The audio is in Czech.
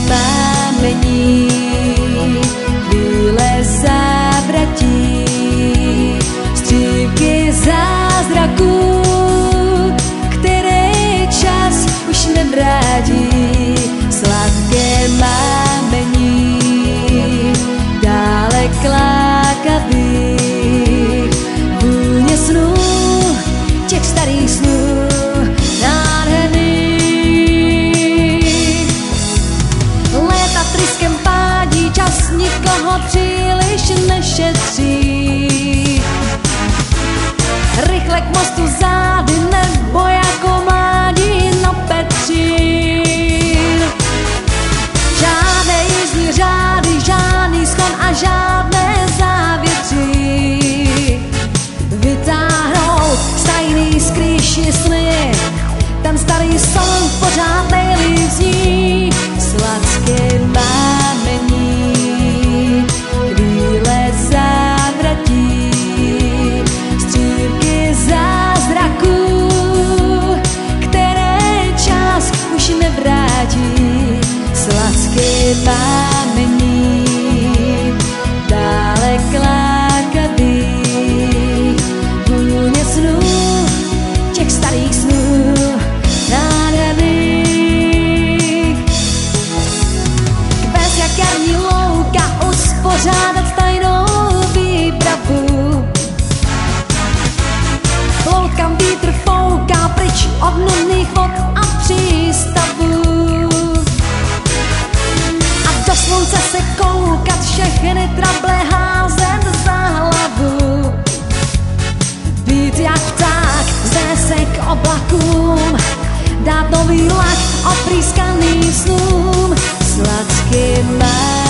mámení, chvíle závratí, střípky zázraků, které čas už nevrátí. Sladké mámení, dále klákavý, vůně snů, těch starých snů, nádherných. Léta tryskem pádí, čas nikoho příliš nešetří. Rychle k mostu zády, nebo jako mládí na Petřín. Žádné jízdní řády, žádný schon a žádné závětří. Vytáhnou z tajný skrýši sny, ten starý son pořád nejlíp zní. Sladké mámení, chvíle závratí, střípky zázraků, které čas už nevrátí. Sladké mámení, dále klákavý, vůně snů, těch starých snů, nádherných. Bez jakerní louka uspořádat tajnou výpravu. Loutkám vítr fouká pryč od nudných vod a přístavů. A do slunce se koukat, všechny trable házet za hlavu. Být jak pták, znese k oblakům, dát nový lak oprýskaný snům. Sladký má